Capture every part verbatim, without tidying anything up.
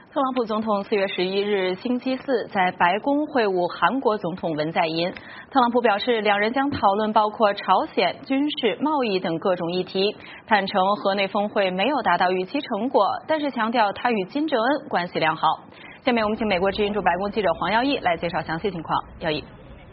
特朗普总统四月十一日星期四在白宫会晤韩国总统文在寅。特朗普表示，两人将讨论包括朝鲜、军事、贸易等各种议题，坦承河内峰会没有达到预期成果，但是强调他与金正恩关系良好。下面我们请美国之音驻白宫记者黄耀义来介绍详细情况。耀义。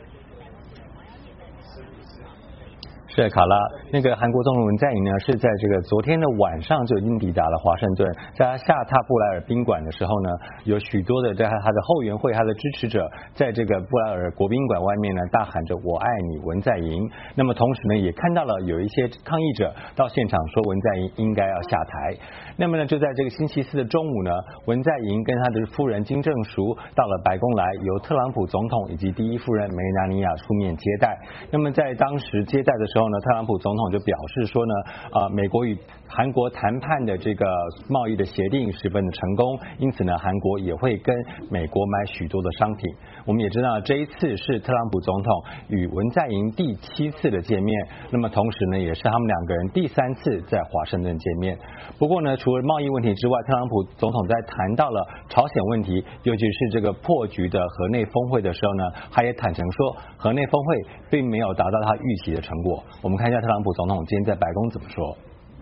是卡拉，那个韩国总统文在寅呢，是在这个昨天的晚上就已经抵达了华盛顿，在他下榻布莱尔宾馆的时候呢，有许多的在他的后援会、他的支持者，在这个布莱尔国宾馆外面呢，大喊着"我爱你，文在寅"。那么同时呢，也看到了有一些抗议者到现场说文在寅应该要下台。那么呢，就在这个星期四的中午呢，文在寅跟他的夫人金正淑到了白宫来，由特朗普总统以及第一夫人梅纳尼亚出面接待。那么在当时接待的时候呢，特朗普总统就表示说呢，啊，美国与韩国谈判的这个贸易的协定十分的成功，因此呢，韩国也会跟美国买许多的商品。我们也知道这一次是特朗普总统与文在寅第七次的见面，那么同时呢，也是他们两个人第三次在华盛顿见面。不过呢，除了贸易问题之外，特朗普总统在谈到了朝鲜问题，尤其是这个破局的河内峰会的时候呢，他也坦诚说，河内峰会并没有达到他预期的成果。我们看一下特朗普总统今天在白宫怎么说。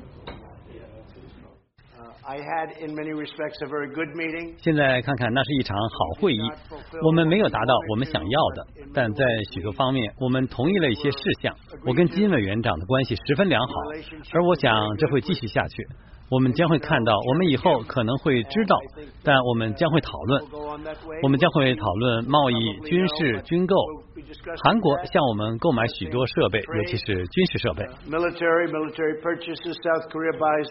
现在看看，那是一场好会议。我们没有达到我们想要的，但在许多方面，我们同意了一些事项。我跟金委员长的关系十分良好，而我想这会继续下去。我们将会看到，我们以后可能会知道，但我们将会讨论。我们将会讨论贸易、军事、军购。韩国向我们购买许多设备，尤其是军事设备。 Military, military purchases. South Korea buys.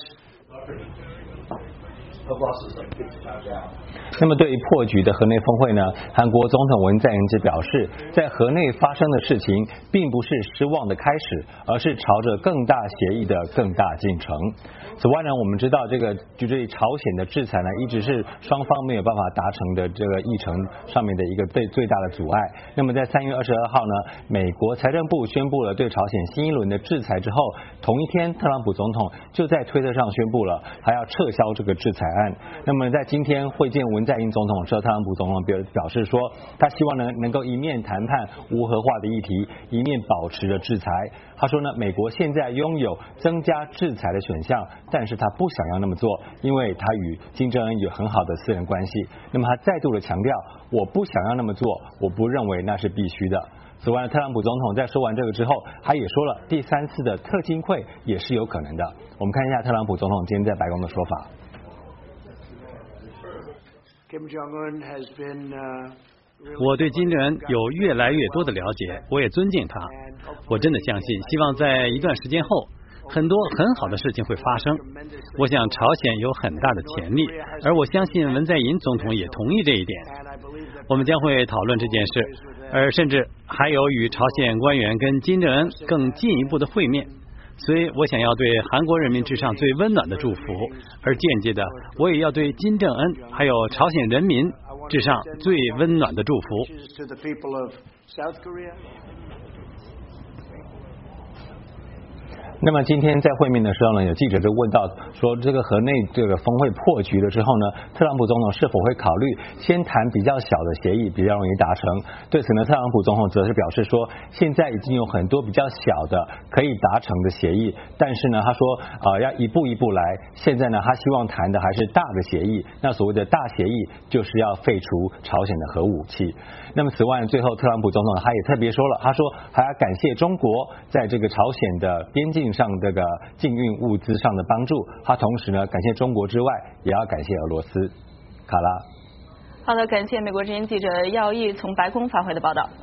那么对于破局的河内峰会呢，韩国总统文在寅只表示，在河内发生的事情并不是失望的开始，而是朝着更大协议的更大进程。此外呢，我们知道这个就对朝鲜的制裁呢，一直是双方没有办法达成的这个议程上面的一个最最大的阻碍。那么在三月二十二号呢，美国财政部宣布了对朝鲜新一轮的制裁之后，同一天特朗普总统就在推特上宣布了还要撤销这个制裁案。那么在今天会见文在寅总统的时候，特朗普总统表表示说，他希望呢能够一面谈判无核化的议题，一面保持着制裁。他说呢，美国现在拥有增加制裁的选项，但是他不想要那么做，因为他与金正恩有很好的私人关系。那么他再度的强调，我不想要那么做，我不认为那是必须的。此外，特朗普总统在说完这个之后，他也说了第三次的特金会也是有可能的。我们看一下特朗普总统今天在白宫的说法。 我对金正恩有越来越多的了解，我也尊敬他。我真的相信，希望在一段时间后，很多很好的事情会发生。我想朝鲜有很大的潜力，而我相信文在寅总统也同意这一点。我们将会讨论这件事，而甚至还有与朝鲜官员跟金正恩更进一步的会面。所以我想要对韩国人民致上最温暖的祝福，而间接的，我也要对金正恩还有朝鲜人民致上最温暖的祝福。 那么今天在会面的时候呢，有记者就问到说，这个河内这个峰会破局了之后呢，特朗普总统是否会考虑先谈比较小的协议，比较容易达成？对此呢，特朗普总统则是表示说，现在已经有很多比较小的可以达成的协议，但是呢，他说呃要一步一步来。现在呢，他希望谈的还是大的协议。那所谓的大协议，就是要废除朝鲜的核武器。那么此外，最后特朗普总统他也特别说了，他说还要感谢中国在这个朝鲜的边境上这个禁运物资上的帮助，他同时呢感谢中国之外，也要感谢俄罗斯。卡拉。 好的，感谢美国之音记者耀义从白宫发回的报道。